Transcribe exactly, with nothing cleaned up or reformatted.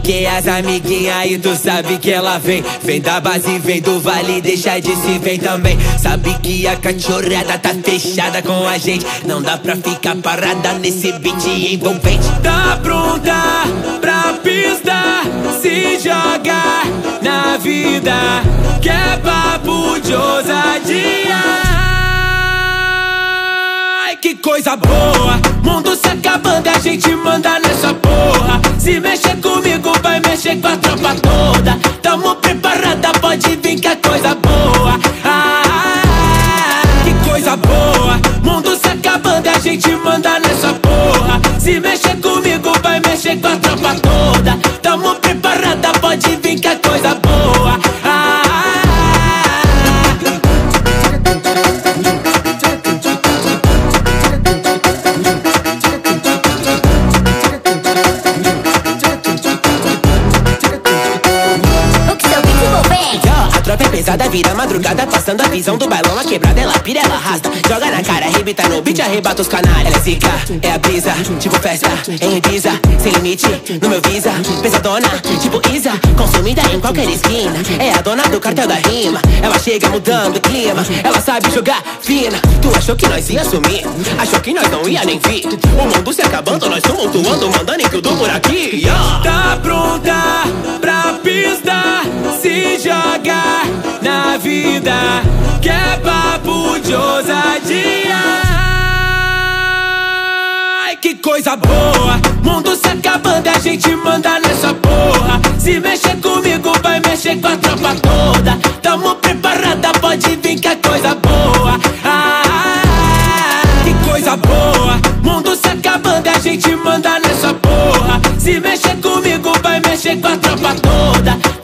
que as amiguinhas e tu sabe que ela vem. Vem da base, vem do vale, deixa de se vem também. Sabe que a cachorrada tá fechada com a gente. Não dá pra ficar parada nesse beat envolvente. Tá pronta pra pista, se joga na vida, que é papo de ousadia. Ai, que coisa boa, mundo se acabando e a gente manda nessa porra. Se mexer comigo vai mexer com a tropa toda. Tamo preparada, pode vir que é coisa boa. Ah, que coisa boa, mundo se acabando e a gente manda nessa porra. Se mexer comigo vai mexer com a tropa toda. Tamo preparada, pode vir que é coisa boa. Ah, tropa é pesada, vira madrugada, passando a visão do bailão. A quebrada, ela pira, ela arrasta, joga na cara, arrebita no beat, arrebata os canalhas. Ela é zica, é a brisa, tipo festa, em Ibiza, sem limite, no meu visa. Pesadona, tipo Isa, consumida em qualquer esquina. É a dona do cartel da rima, ela chega mudando o clima. Ela sabe jogar fina, tu achou que nós ia sumir, achou que nós não ia nem vir. O mundo se acabando, nós tumultuando, mandando em tudo por aqui. Yeah. Tá pronta pra pista, se joga na vida, que é papo de ousadia. Ai, que coisa boa, mundo se acabando e a gente manda nessa porra. Se mexer comigo vai mexer com a tropa toda. Tamo preparada, pode vir que é coisa boa. Ah, que coisa boa, mundo se acabando e a gente manda nessa porra. Se mexer comigo vai mexer com a tropa toda.